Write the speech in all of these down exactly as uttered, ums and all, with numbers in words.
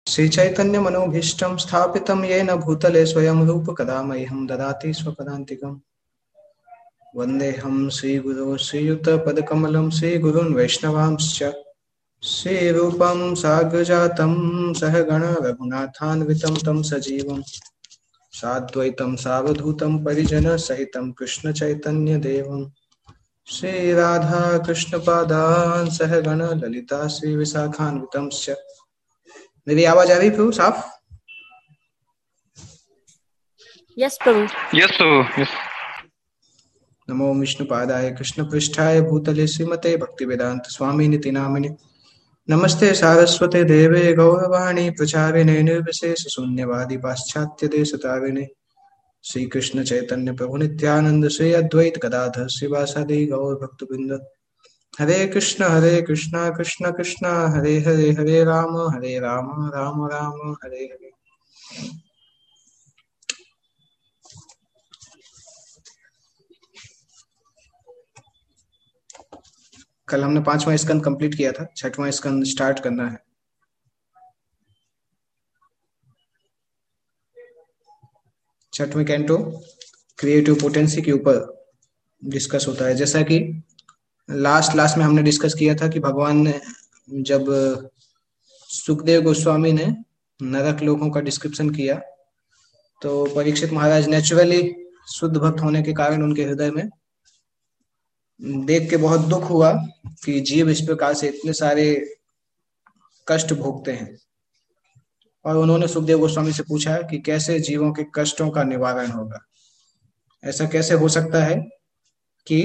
श्रीचैतन्यमनोभीष्टं स्थापितं येन भूतले स्वयं रूपकदा मह्यं ददाति स्वपदान्तिकम्। वन्देऽहं श्रीगुरो श्रीयुतपदकमलं श्रीगुरून् वैष्णवांश्च श्रीरूपं साग्रजातं सहगण रघुनाथान्वितं तं सजीवं साद्वैतं सावधूतं परिजनसहितं कृष्णचैतन्यदेवं श्रीराधा कृष्णपादान् सहगण ललिता श्रीविशाखान्वितंश्च। मेरी आवाज आ रही प्रभु साफ? यस प्रभु। यस प्रभु यस। नमो विष्णुपादाय कृष्णपृष्ठाय भूतले श्रीमते भक्तिवेदांत स्वामी निति नामिने नमस्ते सारस्वते देवे गौरवाणी प्रचारिणे निर्विशेष शून्यवादी पाश्चात्य देशतारिणे श्रीकृष्ण चैतन्य प्रभु नित्यानंद श्री अद्वैत गदाधर श्रीवासादि गौर भक्तवृंद। हरे कृष्ण हरे कृष्ण कृष्ण कृष्ण हरे हरे हरे राम हरे राम राम राम हरे हरे। कल हमने पांचवा स्कंद कंप्लीट किया था, छठवां स्कंद स्टार्ट करना है। छठवें कैंटो क्रिएटिव पोटेंसी के ऊपर डिस्कस होता है। जैसा कि लास्ट लास्ट में हमने डिस्कस किया था कि भगवान ने जब सुखदेव गोस्वामी ने नरक लोकों का डिस्क्रिप्शन किया तो परीक्षित महाराज नेचुरली शुद्ध भक्त होने के कारण उनके हृदय में देख के बहुत दुख हुआ कि जीव इस प्रकार से इतने सारे कष्ट भोगते हैं, और उन्होंने सुखदेव गोस्वामी से पूछा कि कैसे जीवों के कष्टों का निवारण होगा। ऐसा कैसे हो सकता है कि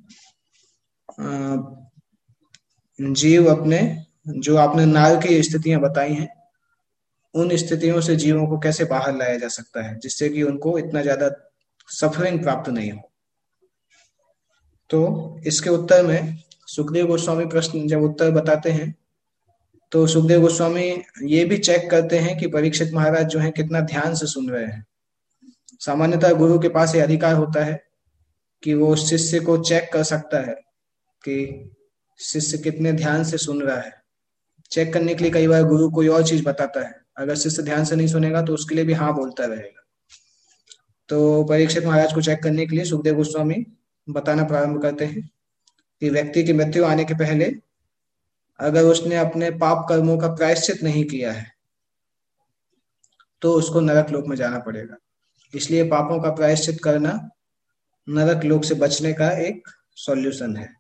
जीव अपने, जो आपने नरक की स्थितियां बताई हैं, उन स्थितियों से जीवों को कैसे बाहर लाया जा सकता है जिससे कि उनको इतना ज्यादा सफरिंग प्राप्त नहीं हो। तो इसके उत्तर में सुखदेव गोस्वामी प्रश्न जब उत्तर बताते हैं तो सुखदेव गोस्वामी ये भी चेक करते हैं कि परीक्षित महाराज जो है कितना ध्यान से सुन रहे हैं। सामान्यतः गुरु के पास ये अधिकार होता है कि वो शिष्य को चेक कर सकता है कि शिष्य कितने ध्यान से सुन रहा है। चेक करने के लिए कई बार गुरु कोई और चीज बताता है, अगर शिष्य ध्यान से नहीं सुनेगा तो उसके लिए भी हाँ बोलता रहेगा। तो परीक्षित महाराज को चेक करने के लिए सुखदेव गोस्वामी बताना प्रारंभ करते हैं कि व्यक्ति की मृत्यु आने के पहले अगर उसने अपने पाप कर्मों का प्रायश्चित नहीं किया है तो उसको नरक लोक में जाना पड़ेगा। इसलिए पापों का प्रायश्चित करना नरक लोक से बचने का एक सॉल्यूशन है।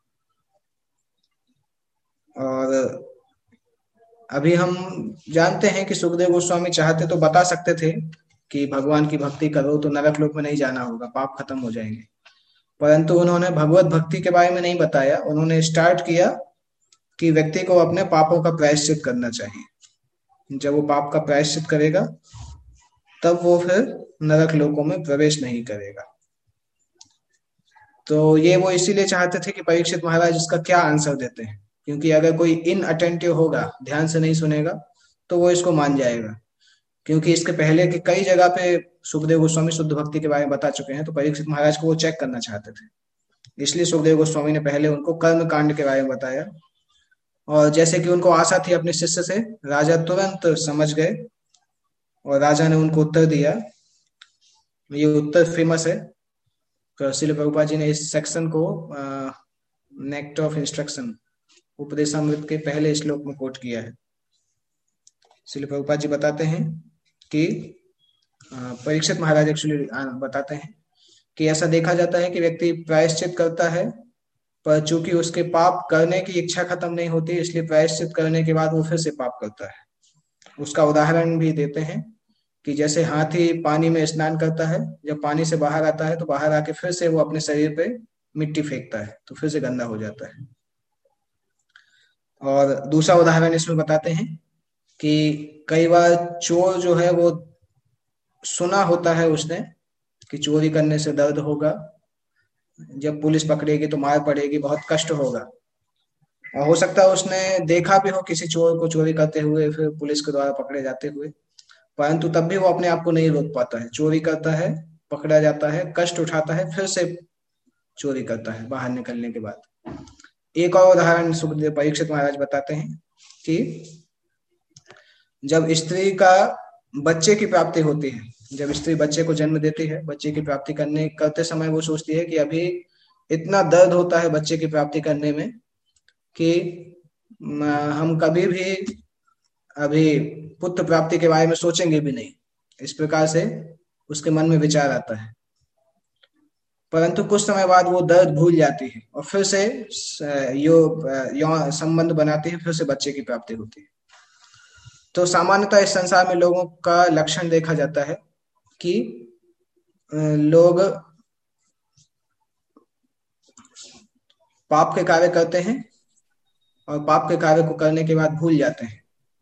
और अभी हम जानते हैं कि सुखदेव गोस्वामी चाहते तो बता सकते थे कि भगवान की भक्ति करो तो नरक लोक में नहीं जाना होगा, पाप खत्म हो जाएंगे, परंतु उन्होंने भगवत भक्ति के बारे में नहीं बताया। उन्होंने स्टार्ट किया कि व्यक्ति को अपने पापों का प्रायश्चित करना चाहिए। जब वो पाप का प्रायश्चित करेगा तब वो फिर नरक लोकों में प्रवेश नहीं करेगा। तो ये वो इसीलिए चाहते थे कि परीक्षित महाराज इसका क्या आंसर देते हैं, क्योंकि अगर कोई इनअटेंटिव होगा, ध्यान से नहीं सुनेगा, तो वो इसको मान जाएगा। क्योंकि इसके पहले की कई जगह पे सुखदेव गोस्वामी शुद्ध भक्ति के बारे में बता चुके हैं, तो परीक्षित महाराज को वो चेक करना चाहते थे। इसलिए सुखदेव गोस्वामी ने पहले उनको कर्म कांड के बारे में बताया, और जैसे कि उनको आशा थी अपने शिष्य से, राजा तुरंत समझ गए और राजा ने उनको उत्तर दिया। ये उत्तर फेमस है, तो श्रील प्रभुपाद जी ने इस सेक्शन को नेक्ट ऑफ इंस्ट्रक्शन उपदेशामृत के पहले श्लोक में कोट किया है। श्रील प्रभुपाद जी बताते हैं कि परीक्षित महाराज एक्चुअली बताते हैं कि ऐसा देखा जाता है कि व्यक्ति प्रायश्चित करता है, पर चूंकि उसके पाप करने की इच्छा खत्म नहीं होती, इसलिए प्रायश्चित करने के बाद वो फिर से पाप करता है। उसका उदाहरण भी देते हैं कि जैसे हाथी पानी में स्नान करता है, जब पानी से बाहर आता है तो बाहर आके फिर से वो अपने शरीर पे मिट्टी फेंकता है तो फिर से गंदा हो जाता है। और दूसरा उदाहरण इसमें बताते हैं कि कई बार चोर जो है वो सुना होता है उसने कि चोरी करने से दर्द होगा, जब पुलिस पकड़ेगी तो मार पड़ेगी, बहुत कष्ट होगा। और हो सकता है उसने देखा भी हो किसी चोर को चोरी करते हुए, फिर पुलिस के द्वारा पकड़े जाते हुए, परंतु तब भी वो अपने आप को नहीं रोक पाता है। चोरी करता है, पकड़ा जाता है, कष्ट उठाता है, फिर से चोरी करता है बाहर निकलने के बाद। एक और उदाहरण सुखदेव परीक्षित महाराज बताते हैं कि जब स्त्री का बच्चे की प्राप्ति होती है, जब स्त्री बच्चे को जन्म देती है, बच्चे की प्राप्ति करने करते समय वो सोचती है कि अभी इतना दर्द होता है बच्चे की प्राप्ति करने में कि म, हम कभी भी अभी पुत्र प्राप्ति के बारे में सोचेंगे भी नहीं। इस प्रकार से उसके मन में विचार आता है। परंतु कुछ समय बाद वो दर्द भूल जाती है और फिर से स- यो यौन संबंध बनाती है, फिर से बच्चे की प्राप्ति होती है। तो सामान्यतः इस संसार में लोगों का लक्षण देखा जाता है कि अ, लोग पाप के कार्य करते हैं और पाप के कार्य को करने के बाद भूल जाते हैं,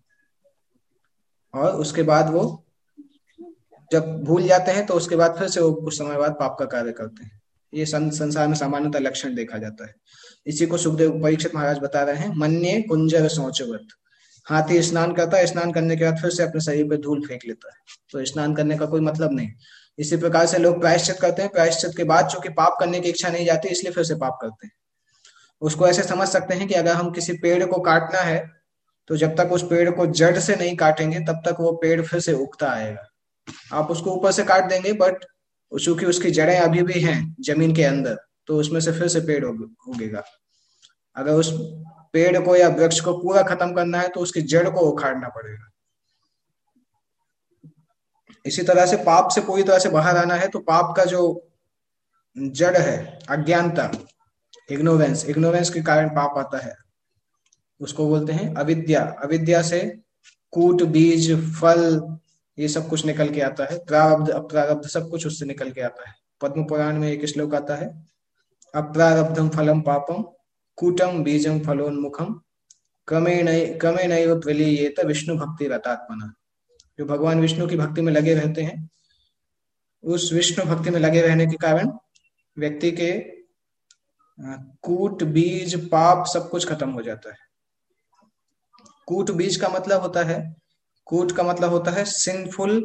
और उसके बाद वो जब भूल जाते हैं तो उसके बाद फिर से वो कुछ समय बाद पाप का कार्य करते हैं। ये सं, संसार में सामान्यतः लक्षण देखा जाता है। इसी को सुखदेव परीक्षित महाराज बता रहे हैं, मन्ये कुंजर शौचवत। हाथी स्नान करता है, स्नान करने के बाद फिर से अपने शरीर पे धूल फेंक लेता है, तो स्नान करने का कोई मतलब नहीं। इसी प्रकार से लोग प्रायश्चित करते हैं, प्रायश्चित के बाद चूंकि पाप करने की इच्छा नहीं जाती इसलिए फिर से पाप करते हैं। उसको ऐसे समझ सकते हैं कि अगर हम किसी पेड़ को काटना है तो जब तक उस पेड़ को जड़ से नहीं काटेंगे तब तक वो पेड़ फिर से उगता आएगा। आप उसको ऊपर से काट देंगे, बट चूंकि उसकी जड़ें अभी भी हैं जमीन के अंदर, तो उसमें से फिर से पेड़ उग- उगेगा। अगर उस पेड़ को या वृक्ष को पूरा खत्म करना है तो उसकी जड़ को उखाड़ना पड़ेगा। इसी तरह से पाप से पूरी तरह से बाहर आना है तो पाप का जो जड़ है, अज्ञानता, इग्नोरेंस, इग्नोरेंस के कारण पाप आता है, उसको बोलते हैं अविद्या। अविद्या से कूट, बीज, फल, ये सब कुछ निकल के आता है। प्रारब्ध, अप्रारब्ध सब कुछ उससे निकल के आता है। पद्म पुराण में एक श्लोक आता है, अप्रारब्धम फलम पापम कूटम बीजम फलोन्मुखम क्रमेण क्रमेणैव त्वलीयेत विष्णु भक्ति रतात्मना। जो भगवान विष्णु की भक्ति में लगे रहते हैं, उस विष्णु भक्ति में लगे रहने के कारण व्यक्ति के अ, कूट, बीज, पाप सब कुछ खत्म हो जाता है। कूट बीज का मतलब होता है, कूट का मतलब होता है सिंफुल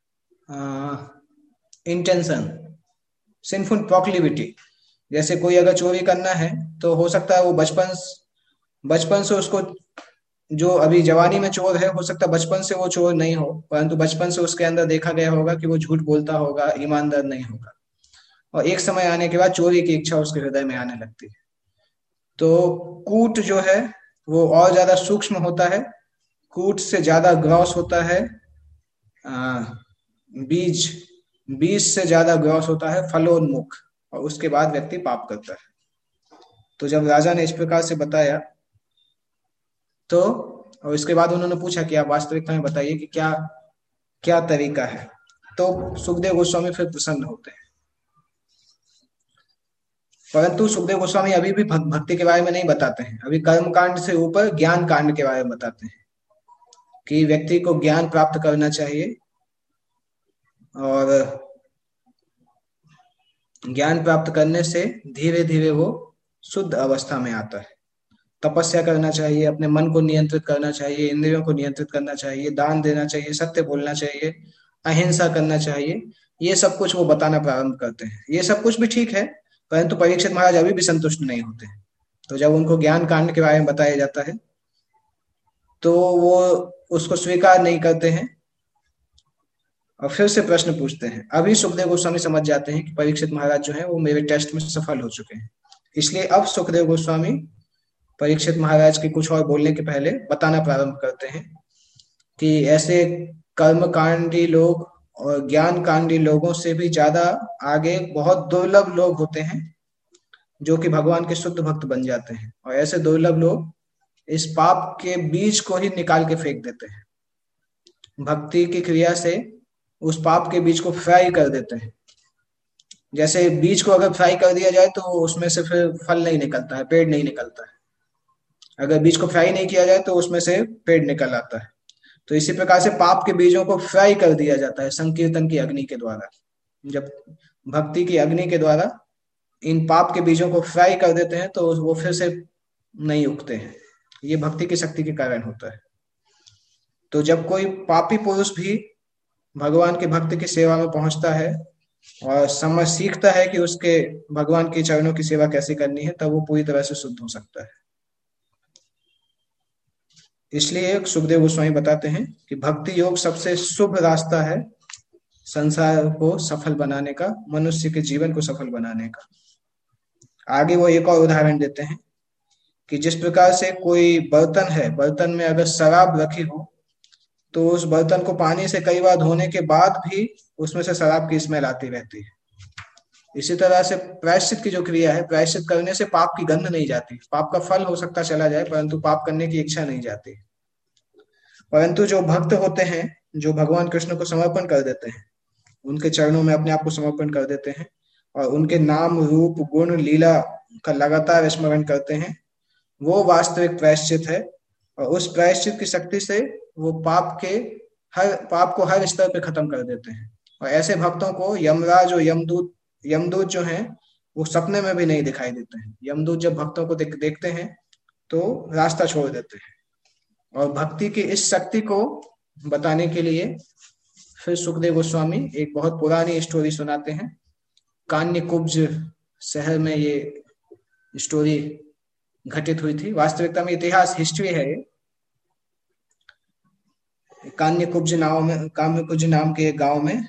इंटेंशन, सिंफुल प्रोक्लिविटी। जैसे कोई अगर चोरी करना है तो हो सकता है वो बचपन बचपन से उसको, जो अभी जवानी में चोर है हो सकता है बचपन से वो चोर नहीं हो, परंतु बचपन से उसके अंदर देखा गया होगा कि वो झूठ बोलता होगा, ईमानदार नहीं होगा, और एक समय आने के बाद चोरी की इच्छा उसके हृदय में आने लगती है। तो कूट जो है वो और ज्यादा सूक्ष्म होता है, कूट से ज्यादा ग्रॉस होता है आ, बीज, बीज से ज्यादा ग्रॉस होता है फलोन्मुख, और उसके बाद व्यक्ति पाप करता है। तो जब राजा ने इस प्रकार से बताया तो, और इसके बाद उन्होंने पूछा कि आप वास्तविकता में बताइए कि क्या क्या तरीका है, तो सुखदेव गोस्वामी फिर प्रसन्न होते हैं। परंतु सुखदेव गोस्वामी अभी भी भक- भक्ति के बारे में नहीं बताते हैं, अभी कर्म कांड से ऊपर ज्ञान कांड के बारे में बताते हैं कि व्यक्ति को ज्ञान प्राप्त करना चाहिए, और ज्ञान प्राप्त करने से धीरे धीरे वो शुद्ध अवस्था में आता है। तपस्या करना चाहिए, अपने मन को नियंत्रित करना चाहिए, इंद्रियों को नियंत्रित करना चाहिए, दान देना चाहिए, सत्य बोलना चाहिए, अहिंसा करना चाहिए। ये सब कुछ वो बताना प्रारंभ करते हैं। ये सब कुछ भी ठीक है, परंतु परीक्षित महाराज अभी भी संतुष्ट नहीं होते। तो जब उनको ज्ञान कांड के बारे में बताया जाता है तो वो उसको स्वीकार नहीं करते हैं और फिर से प्रश्न पूछते हैं। अभी सुखदेव गोस्वामी समझ जाते हैं कि परीक्षित महाराज जो है वो मेरे टेस्ट में सफल हो चुके हैं, इसलिए अब सुखदेव गोस्वामी परीक्षित महाराज के कुछ और बोलने के पहले बताना प्रारंभ करते हैं कि ऐसे कर्म कांडी लोग और ज्ञान कांडी लोगों से भी ज्यादा आगे बहुत दुर्लभ लोग होते हैं जो कि भगवान के शुद्ध भक्त बन जाते हैं, और ऐसे दुर्लभ लोग इस पाप के बीज को ही निकाल के फेंक देते हैं। भक्ति की क्रिया से उस पाप के बीज को फ्राई कर देते हैं। जैसे बीज को अगर फ्राई कर दिया जाए तो उसमें से फिर फल नहीं निकलता है, पेड़ नहीं निकलता है। अगर बीज को फ्राई नहीं किया जाए तो उसमें से पेड़ निकल आता है। तो इसी प्रकार से पाप के बीजों को फ्राई कर दिया जाता है संकीर्तन की अग्नि के द्वारा। जब भक्ति की अग्नि के द्वारा इन पाप के बीजों को फ्राई कर देते हैं तो वो फिर से नहीं उगते हैं। ये भक्ति की शक्ति के कारण होता है। तो जब कोई पापी पुरुष भी भगवान के भक्त की सेवा में पहुंचता है और समझ सीखता है कि उसके भगवान के चरणों की सेवा कैसे करनी है, तब वो पूरी तरह से शुद्ध हो सकता है। इसलिए सुखदेव गोस्वामी बताते हैं कि भक्ति योग सबसे शुभ रास्ता है संसार को सफल बनाने का, मनुष्य के जीवन को सफल बनाने का। आगे वो एक और उदाहरण देते हैं कि जिस प्रकार से कोई बर्तन है, बर्तन में अगर शराब रखी हो तो उस बर्तन को पानी से कई बार धोने के बाद भी उसमें से शराब की स्मेल आती रहती है। इसी तरह से प्रायश्चित की जो क्रिया है, प्रायश्चित करने से पाप की गंध नहीं जाती, पाप का फल हो सकता चला जाए परंतु पाप करने की इच्छा नहीं जाती। परंतु जो भक्त होते हैं, जो भगवान कृष्ण को समर्पण कर देते हैं, उनके चरणों में अपने आप को समर्पण कर देते हैं और उनके नाम रूप गुण लीला का लगातार स्मरण करते हैं, वो वास्तविक प्रायश्चित है। और उस प्रायश्चित की शक्ति से वो पाप के हर पाप को हर स्तर पे खत्म कर देते हैं। और ऐसे भक्तों को यमराज और यमदूत यमदूत जो हैं वो सपने में भी नहीं दिखाई देते हैं। यमदूत जब भक्तों को देख, देखते हैं तो रास्ता छोड़ देते हैं। और भक्ति की इस शक्ति को बताने के लिए फिर सुखदेव गोस्वामी एक बहुत पुरानी स्टोरी सुनाते हैं। कान्यकुब्ज शहर में ये स्टोरी घटित हुई थी। वास्तविकता में इतिहास हिस्ट्री है ये। कान्यकुब्ज नाम में कान्यकुब्ज नाम के एक गांव में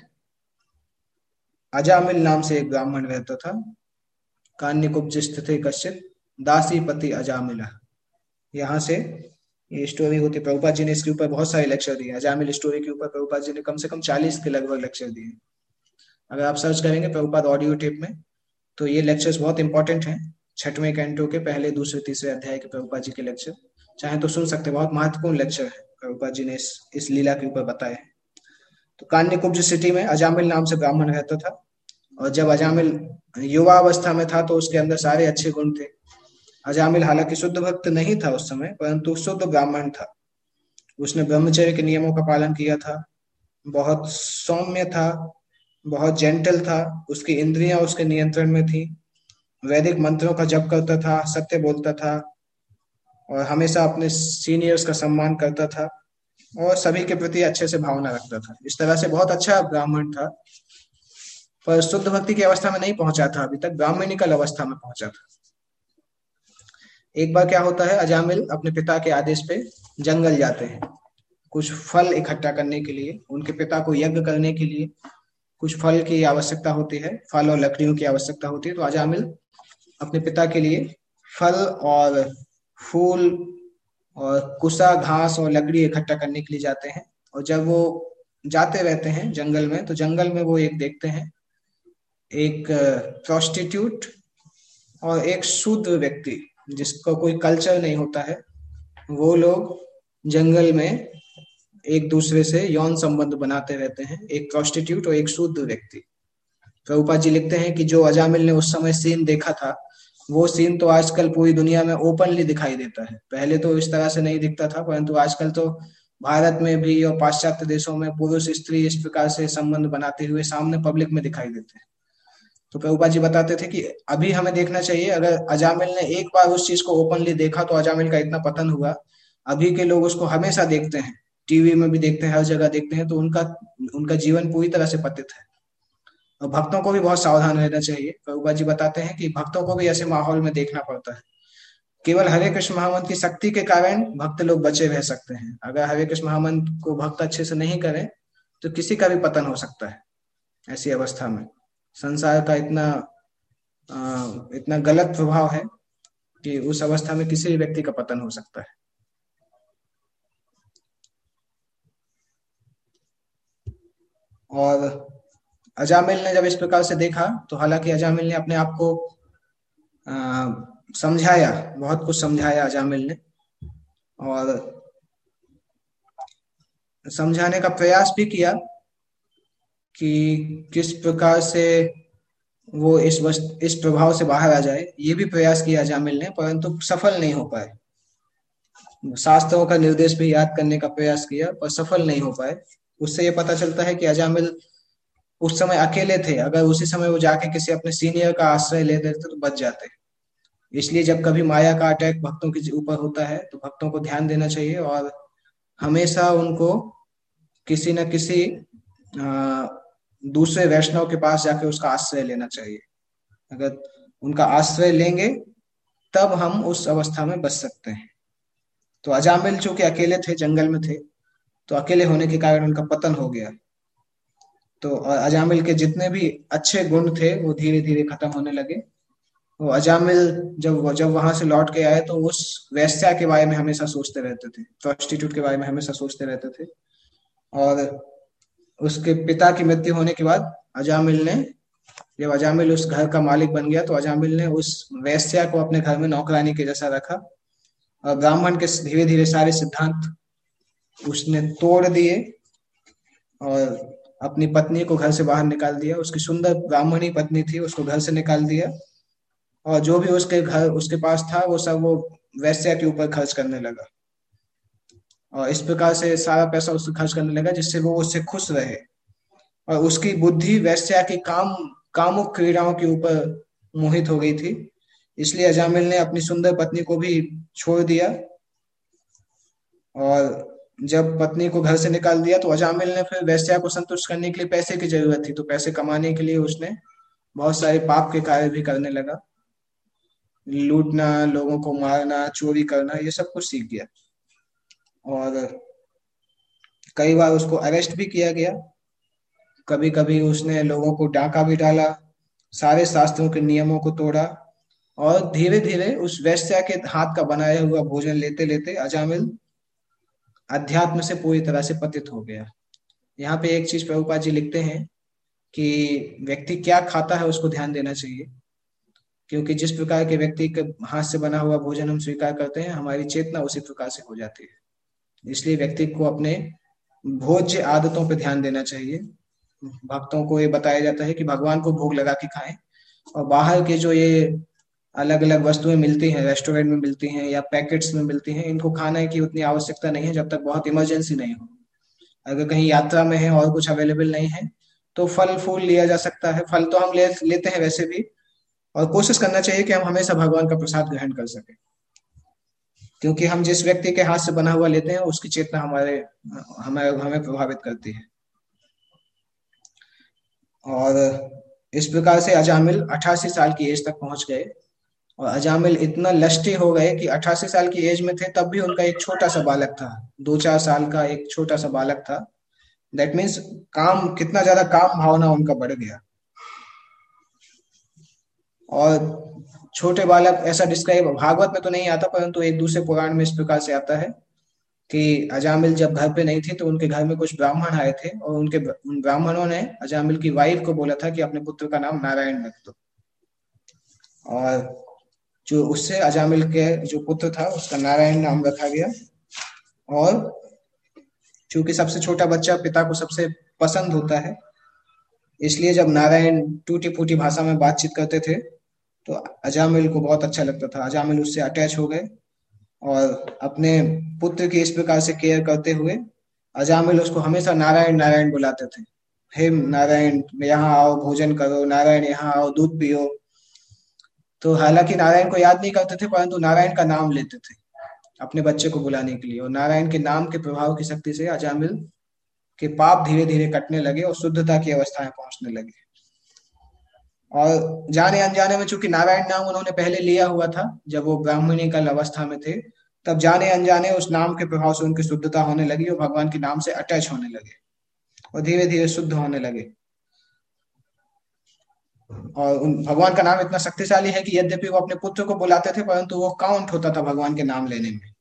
अजामिल नाम से एक ब्राह्मण रहता था। कान्यकुब्ज स्थित कश्चित दासीपति अजामिला, यहाँ से ये स्टोरी होती है। प्रभुपाद जी ने इसके ऊपर बहुत सारे लेक्चर दिए। अजामिल स्टोरी के ऊपर प्रभुपाद जी ने कम से कम चालीस के लगभग लेक्चर दिए। अगर आप सर्च करेंगे प्रभुपाद ऑडियो टेप में तो ये लेक्चर्स बहुत इंपॉर्टेंट हैं। छठवें कैंटो के पहले दूसरे तीसरे अध्याय के प्रभुपाद जी के लेक्चर चाहे तो सुन सकते हैं, बहुत महत्वपूर्ण लेक्चर है प्रभुपाद जी ने इस, इस लीला के ऊपर बताया है। तो कान्यकुब्ज सिटी में अजामिल नाम से ब्राह्मण रहता था। और जब अजामिल युवा अवस्था में था तो उसके अंदर सारे अच्छे गुण थे। अजामिल हालांकि शुद्ध भक्त नहीं था उस समय, परंतु शुद्ध ब्राह्मण था। उसने ब्रह्मचर्य के नियमों का पालन किया था, बहुत सौम्य था, बहुत जेंटल था, उसकी इंद्रियां उसके नियंत्रण में थी, वैदिक मंत्रों का जप करता था, सत्य बोलता था और हमेशा अपने सीनियर्स का सम्मान करता था और सभी के प्रति अच्छे से भावना रखता था। इस तरह से बहुत अच्छा ब्राह्मण था, पर शुद्ध भक्ति की अवस्था में नहीं पहुंचा था, अभी तक ब्राह्मणिकल अवस्था में पहुंचा था। एक बार क्या होता है, अजामिल अपने पिता के आदेश पे जंगल जाते हैं कुछ फल इकट्ठा करने के लिए। उनके पिता को यज्ञ करने के लिए कुछ फल की आवश्यकता होती है, फल और लकड़ियों की आवश्यकता होती है। तो अजामिल अपने पिता के लिए फल और फूल और कुसा घास और लकड़ी इकट्ठा करने के लिए जाते हैं। और जब वो जाते रहते हैं जंगल में तो जंगल में वो एक देखते हैं, एक प्रोस्टिट्यूट और एक शूद्र व्यक्ति जिसका कोई कल्चर नहीं होता है, वो लोग जंगल में एक दूसरे से यौन संबंध बनाते रहते हैं, एक प्रोस्टिट्यूट और एक शूद्र व्यक्ति। प्रभुपाद जी लिखते हैं कि जो अजामिल ने उस समय सीन देखा था वो सीन तो आजकल पूरी दुनिया में ओपनली दिखाई देता है। पहले तो इस तरह से नहीं दिखता था, परंतु आजकल तो भारत में भी और पाश्चात्य देशों में पुरुष स्त्री इस प्रकार से संबंध बनाते हुए सामने पब्लिक में दिखाई देते हैं। तो प्रभुपाद जी बताते थे कि अभी हमें देखना चाहिए, अगर अजामिल ने एक बार उस चीज को ओपनली देखा तो अजामिल का इतना पतन हुआ। अभी के लोग उसको हमेशा देखते हैं, टीवी में भी देखते हैं, हर जगह देखते हैं, तो उनका उनका जीवन पूरी तरह से पतित है। और भक्तों को भी बहुत सावधान रहना चाहिए। प्रभुपाद जी बताते हैं कि भक्तों को भी ऐसे माहौल में देखना पड़ता है। केवल हरे कृष्ण महामंत्र की शक्ति के कारण भक्त लोग बचे रह सकते हैं। अगर हरे कृष्ण महामंत्र को भक्त अच्छे से नहीं करें तो किसी का भी पतन हो सकता है। ऐसी अवस्था में संसार का इतना आ, इतना गलत प्रभाव है कि उस अवस्था में किसी भी व्यक्ति का पतन हो सकता है। और अजामिल ने जब इस प्रकार से देखा तो हालांकि अजामिल ने अपने आप को समझाया, बहुत कुछ समझाया अजामिल ने, और समझाने का प्रयास भी किया कि किस प्रकार से वो इस वस्त, इस प्रभाव से बाहर आ जाए। ये भी प्रयास किया अजामिल ने, परंतु सफल नहीं हो पाए। शास्त्रों का निर्देश भी याद करने का प्रयास किया पर सफल नहीं हो पाए। उससे ये पता चलता है कि अजामिल उस समय अकेले थे। अगर उसी समय वो जाके किसी अपने सीनियर का आश्रय ले लेते तो बच जाते। इसलिए जब कभी माया का अटैक भक्तों के ऊपर होता है तो भक्तों को ध्यान देना चाहिए और हमेशा उनको किसी न किसी आ, दूसरे वैष्णव के पास जाके उसका आश्रय लेना चाहिए। अगर उनका आश्रय लेंगे तब हम उस अवस्था में बच सकते हैं। तो अजामिल चूंकि अकेले थे, जंगल में थे, तो अकेले होने के कारण उनका पतन हो गया। तो अजामिल के जितने भी अच्छे गुण थे वो धीरे धीरे खत्म होने लगे। वो अजामिल जब जब वहां से लौट के आए तो उस वेश्या के बारे में हमेशा सोचते रहते थे, प्रोस्टिट्यूट के बारे में हमेशा सोचते रहते थे। और उसके पिता की मृत्यु होने के बाद अजामिल ने, जब अजामिल उस घर का मालिक बन गया, तो अजामिल ने उस वेश्या को अपने घर में नौकरानी के जैसा रखा। और ब्राह्मण के धीरे धीरे सारे सिद्धांत उसने तोड़ दिए और अपनी पत्नी को घर से बाहर निकाल दिया। उसकी सुंदर ब्राह्मणी पत्नी थी, उसको घर से निकाल दिया। और जो भी उसके घर उसके पास था वो सब वो वेश्या के ऊपर खर्च करने लगा। और इस प्रकार से सारा पैसा उससे खर्च करने लगा जिससे वो उससे खुश रहे। और उसकी बुद्धि वेश्या की काम कामुक क्रीड़ाओं के ऊपर मोहित हो गई थी। इसलिए अजामिल ने अपनी सुंदर पत्नी को भी छोड़ दिया। और जब पत्नी को घर से निकाल दिया तो अजामिल ने फिर वेश्या को संतुष्ट करने के लिए पैसे की जरूरत थी, तो पैसे कमाने के लिए उसने बहुत सारे पाप के कार्य भी करने लगा। लूटना, लोगों को मारना, चोरी करना, ये सब कुछ सीख गया। और कई बार उसको अरेस्ट भी किया गया। कभी कभी उसने लोगों को डांका भी डाला, सारे शास्त्रों के नियमों को तोड़ा। और धीरे धीरे उस वेश्या के हाथ का बनाया हुआ भोजन लेते लेते अजामिल अध्यात्म से पूरी तरह से पतित हो गया। यहाँ पे एक चीज प्रभुपाद जी लिखते हैं कि व्यक्ति क्या खाता है उसको ध्यान देना चाहिए, क्योंकि जिस प्रकार के व्यक्ति के हाथ से बना हुआ भोजन हम स्वीकार करते हैं, हमारी चेतना उसी प्रकार से हो जाती है। इसलिए व्यक्ति को अपने भोज्य आदतों पर ध्यान देना चाहिए। भक्तों को ये बताया जाता है कि भगवान को भोग लगा के खाएं। और बाहर के जो ये अलग अलग वस्तुएं मिलती हैं, रेस्टोरेंट में मिलती हैं या पैकेट्स में मिलती हैं, इनको खाने की उतनी आवश्यकता नहीं है जब तक बहुत इमरजेंसी नहीं हो। अगर कहीं यात्रा में है और कुछ अवेलेबल नहीं है तो फल फूल लिया जा सकता है। फल तो हम ले लेते हैं वैसे भी, और कोशिश करना चाहिए कि हम हमेशा भगवान का प्रसाद ग्रहण कर सकें, क्योंकि हम जिस व्यक्ति के हाथ से बना हुआ लेते हैं उसकी चेतना हमारे हमें हमें प्रभावित करती है। और इस प्रकार से अजामिल अठासी साल की एज तक पहुंच गए। और अजामिल इतना लष्टी हो गए कि अठासी साल की एज में थे तब भी उनका एक छोटा सा बालक था, दो चार साल का एक छोटा सा बालक था। दैट मीन्स काम, कितना ज्यादा काम भावना उनका बढ़ गया। और छोटे बालक, ऐसा डिस्क्राइब भागवत में तो नहीं आता परंतु एक दूसरे पुराण में इस प्रकार से आता है कि अजामिल जब घर पे नहीं थे तो उनके घर में कुछ ब्राह्मण आए थे और उनके उन ब्राह्मणों ने अजामिल की वाइफ को बोला था कि अपने पुत्र का नाम नारायण रख दो। और जो उससे अजामिल के जो पुत्र था उसका नारायण नाम रखा गया। और चूंकि सबसे छोटा बच्चा पिता को सबसे पसंद होता है, इसलिए जब नारायण टूटी फूटी भाषा में बातचीत करते थे तो अजामिल को बहुत अच्छा लगता था। अजामिल उससे अटैच हो गए और अपने पुत्र की इस प्रकार से केयर करते हुए अजामिल उसको हमेशा नारायण नारायण बुलाते थे। हे नारायण, यहाँ आओ, भोजन करो, नारायण यहाँ आओ, दूध पियो। तो हालांकि नारायण को याद नहीं करते थे परंतु नारायण का नाम लेते थे अपने बच्चे को बुलाने के लिए। और नारायण के नाम के प्रभाव की शक्ति से अजामिल के पाप धीरे धीरे कटने लगे और शुद्धता की अवस्था में पहुंचने लगे। और जाने अनजाने में, चूंकि नारायण नाम उन्होंने पहले लिया हुआ था जब वो ब्राह्मणी काल अवस्था में थे, तब जाने अनजाने उस नाम के प्रभाव से उनकी शुद्धता होने लगी और भगवान के नाम से अटैच होने लगे और धीरे धीरे शुद्ध होने लगे। और उन भगवान का नाम इतना शक्तिशाली है कि यद्यपि वो अपने पुत्र को बुलाते थे परंतु वो काउंट होता था भगवान के नाम लेने में।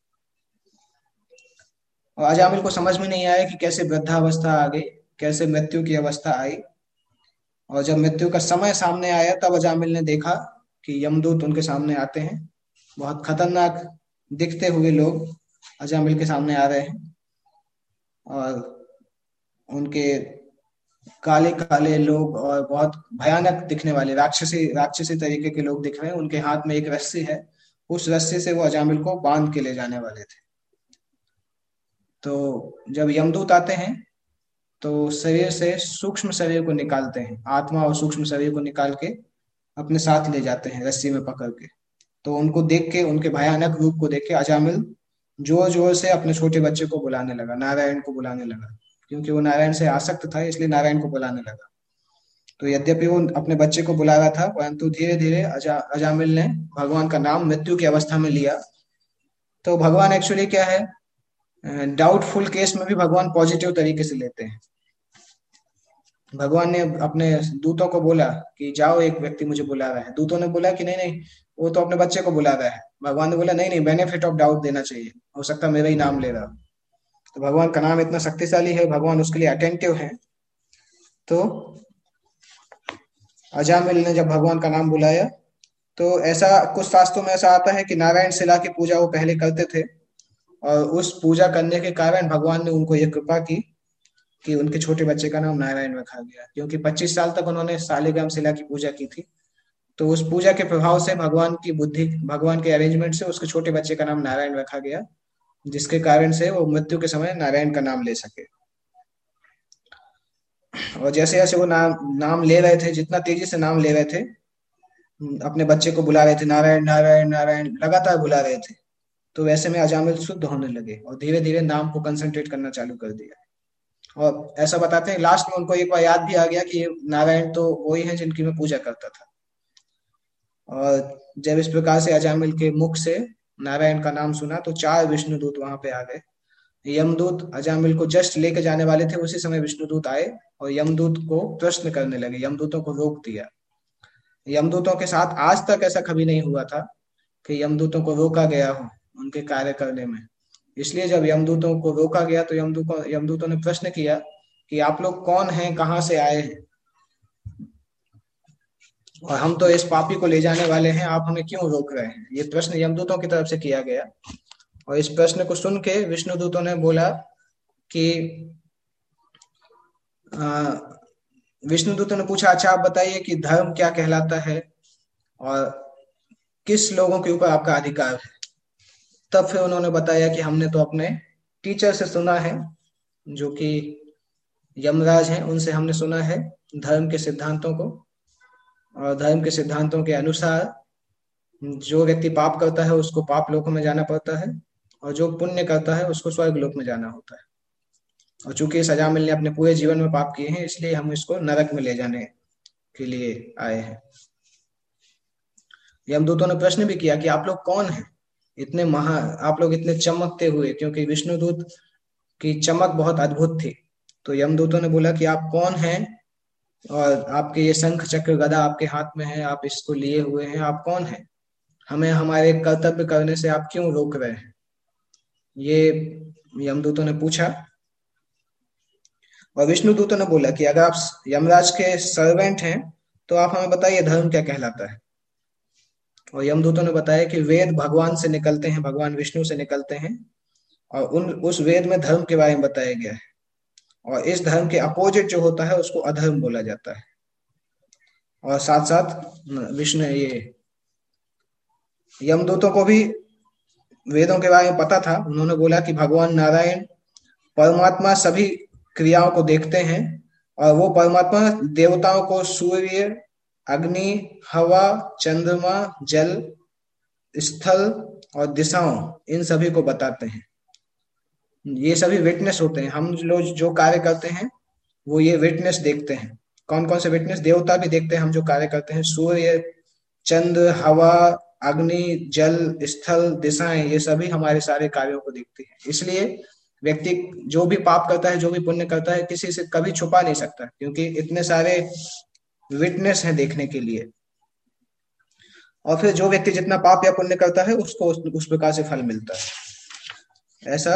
और अजामिल को समझ में नहीं आया कि कैसे वृद्धावस्था आ गई, कैसे मृत्यु की अवस्था आई। और जब मृत्यु का समय सामने आया तब अजामिल ने देखा कि यमदूत उनके सामने आते हैं। बहुत खतरनाक दिखते हुए लोग अजामिल के सामने आ रहे हैं और उनके काले काले लोग और बहुत भयानक दिखने वाले राक्षसी राक्षसी तरीके के लोग दिख रहे हैं। उनके हाथ में एक रस्सी है, उस रस्सी से वो अजामिल को बांध के ले जाने वाले थे। तो जब यमदूत आते हैं तो शरीर से सूक्ष्म शरीर को निकालते हैं, आत्मा और सूक्ष्म शरीर को निकाल के अपने साथ ले जाते हैं रस्सी में पकड़ के। तो उनको देख के, उनके भयानक रूप को देख के अजामिल जोर जोर से अपने छोटे बच्चे को बुलाने लगा, नारायण को बुलाने लगा। क्योंकि वो नारायण से आसक्त था इसलिए नारायण को बुलाने लगा। तो यद्यपि वो अपने बच्चे को बुला रहा था परंतु धीरे धीरे अजा अजामिल ने भगवान का नाम मृत्यु की अवस्था में लिया तो भगवान एक्चुअली क्या है, डाउटफुल केस में भी भगवान पॉजिटिव तरीके से लेते हैं। भगवान ने अपने दूतों को बोला कि जाओ, एक व्यक्ति मुझे बुला रहा है। दूतों ने बोला कि नहीं नहीं, वो तो अपने बच्चे को बुला रहा है। भगवान ने बोला नहीं नहीं, बेनिफिट ऑफ डाउट देना चाहिए, हो सकता है मेरा ही नाम ले रहा हो। तो भगवान का नाम इतना शक्तिशाली है, भगवान उसके लिए अटेंटिव है। तो अजामिल ने जब भगवान का नाम बुलाया, तो ऐसा कुछ शास्त्रों में ऐसा आता है कि नारायण शिला की पूजा वो पहले करते थे, और उस पूजा करने के कारण भगवान ने उनको ये कृपा की कि उनके छोटे बच्चे का नाम नारायण रखा गया। क्योंकि पच्चीस साल तक उन्होंने शालिग्राम शिला की पूजा की थी, तो उस पूजा के प्रभाव से भगवान की बुद्धि, भगवान के अरेंजमेंट से उसके छोटे बच्चे का नाम नारायण रखा गया, जिसके कारण से वो मृत्यु के समय नारायण का नाम ले सके। और जैसे जैसे वो नाम नाम ले रहे थे, जितना तेजी से नाम ले रहे थे, अपने बच्चे को बुला रहे थे नारायण नारायण नारायण, लगातार बुला रहे थे, तो वैसे में अजामिल शुद्ध होने लगे और धीरे धीरे नाम को कंसंट्रेट करना चालू कर दिया। और ऐसा बताते हैं लास्ट में उनको एक बार याद भी आ गया कि ये नारायण तो वही है जिनकी मैं पूजा करता था। और जब इस प्रकार से अजामिल के मुख से नारायण का नाम सुना, तो चार विष्णुदूत वहां पे आ गए। यमदूत अजामिल को जस्ट लेके जाने वाले थे, उसी समय विष्णुदूत आए और यमदूत को प्रश्न करने लगे, यमदूतों को रोक दिया। यमदूतों के साथ आज तक ऐसा कभी नहीं हुआ था कि यमदूतों को रोका गया हो उनके कार्य करने में। इसलिए जब यमदूतों को रोका गया, तो यमदूतों यमदूतों ने प्रश्न किया कि आप लोग कौन हैं, कहाँ से आए हैं, और हम तो इस पापी को ले जाने वाले हैं, आप हमें क्यों रोक रहे हैं। ये प्रश्न यमदूतों की तरफ से किया गया। और इस प्रश्न को सुन के विष्णुदूतों ने बोला कि विष्णुदूतों ने पूछा, अच्छा आप बताइए कि धर्म क्या कहलाता है और किस लोगों के ऊपर आपका अधिकार है। तब फिर उन्होंने बताया कि हमने तो अपने टीचर से सुना है, जो कि यमराज हैं, उनसे हमने सुना है धर्म के सिद्धांतों को। और धर्म के सिद्धांतों के अनुसार जो व्यक्ति पाप करता है उसको पाप लोक में जाना पड़ता है, और जो पुण्य करता है उसको स्वर्ग लोक में जाना होता है। और चूंकि इस अजामिल ने अपने पूरे जीवन में पाप किए हैं, इसलिए हम इसको नरक में ले जाने के लिए आए हैं। यमदूतों ने प्रश्न भी किया कि आप लोग कौन हैं, इतने महा आप लोग इतने चमकते हुए, क्योंकि विष्णुदूत की चमक बहुत अद्भुत थी। तो यमदूतों ने बोला कि आप कौन हैं, और आपके ये शंख चक्र गदा आपके हाथ में है, आप इसको लिए हुए हैं, आप कौन हैं, हमें हमारे कर्तव्य करने से आप क्यों रोक रहे हैं। ये यमदूतों ने पूछा। और विष्णुदूतों ने बोला कि अगर आप यमराज के सर्वेंट हैं, तो आप हमें बताइए धर्म क्या कहलाता है। और यमदूतों ने बताया कि वेद भगवान से निकलते हैं, भगवान विष्णु से निकलते हैं, और उन उस वेद में धर्म के बारे में बताया गया है। और इस धर्म के अपोजिट जो होता है उसको अधर्म बोला जाता है। और साथ साथ विष्णु ये यमदूतों को भी वेदों के बारे में पता था। उन्होंने बोला कि भगवान नारायण परमात्मा सभी क्रियाओं को देखते हैं, और वो परमात्मा देवताओं को सूर्य, अग्नि, हवा, चंद्रमा, जल, स्थल और दिशाओं, इन सभी को बताते हैं। ये सभी विटनेस होते हैं। हम लोग जो कार्य करते हैं वो ये विटनेस देखते हैं। कौन कौन से विटनेस? देवता भी देखते हैं हम जो कार्य करते हैं। सूर्य, चंद्र, हवा, अग्नि, जल, स्थल, दिशाएं, ये सभी हमारे सारे कार्यों को देखते हैं। इसलिए व्यक्ति जो भी पाप करता है, जो भी पुण्य करता है, किसी से कभी छुपा नहीं सकता, क्योंकि इतने सारे विटनेस हैं देखने के लिए। और फिर जो व्यक्ति जितना पाप या पुण्य करता है उसको उस, उस प्रकार से फल मिलता है। ऐसा